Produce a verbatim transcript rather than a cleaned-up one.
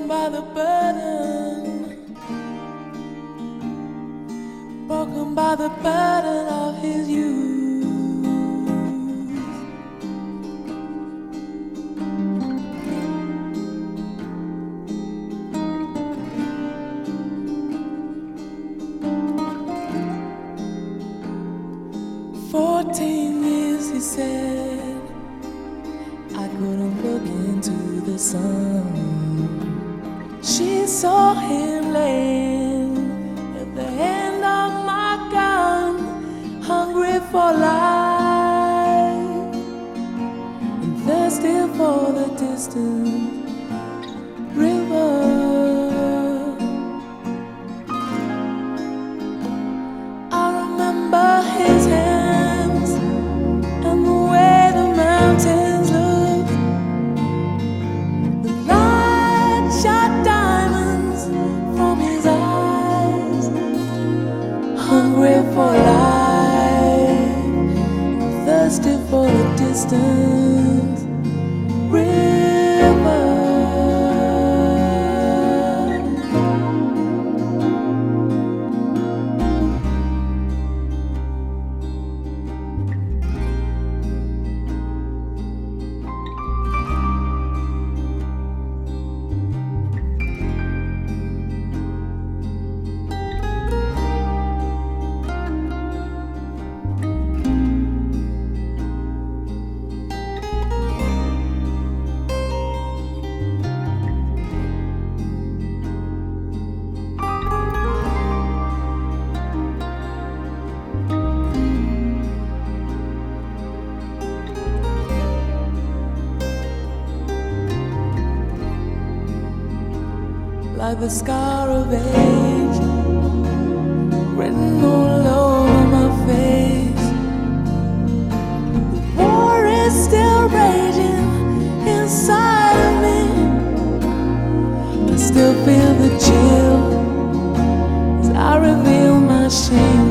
broken by the burden, broken by the burden of his youth. Fourteen years, he said, I couldn't look into the sun. She saw him laying at the end of my gun, hungry for life and thirsty for the distant river. I remember his hands and the way the mountains looked. The light shot diamonds from his eyes, hungry for life, thirsty for the distant river. Like the scar of age written all over my face. The war is still raging inside of me. I still feel the chill as I reveal my shame.